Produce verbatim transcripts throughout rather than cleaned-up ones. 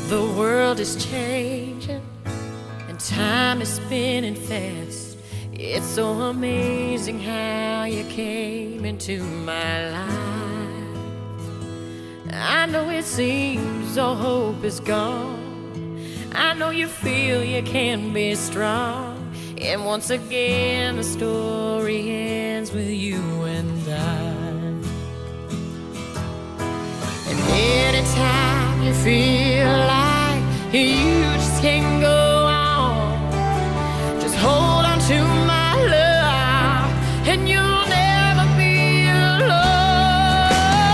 The world is changing and time is spinning fast. It's so amazing how you came into my life. I know it seems all hope is gone. I know you feel you can be strong. And once again the story ends with you and I. And anytime you feel like you just can't go on, just hold on to my love and you'll never be alone.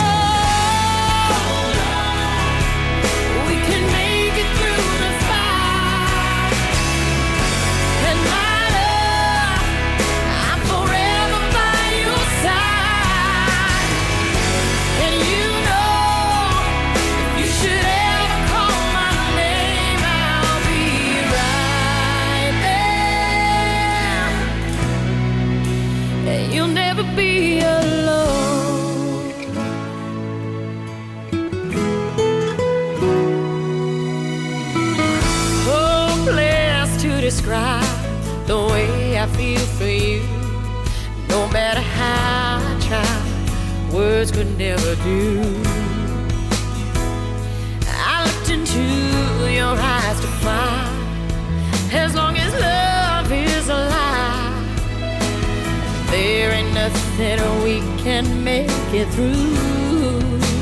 We can make it through the fight, and my love, I'm forever by your side. And you know, if you should ever call my name, I'll be right there. And you'll never be alone. Hopeless to describe the way I feel for you. No matter how I try, words could never do. I looked into your eyes to find, as long as love is alive, there ain't nothing we can make it through.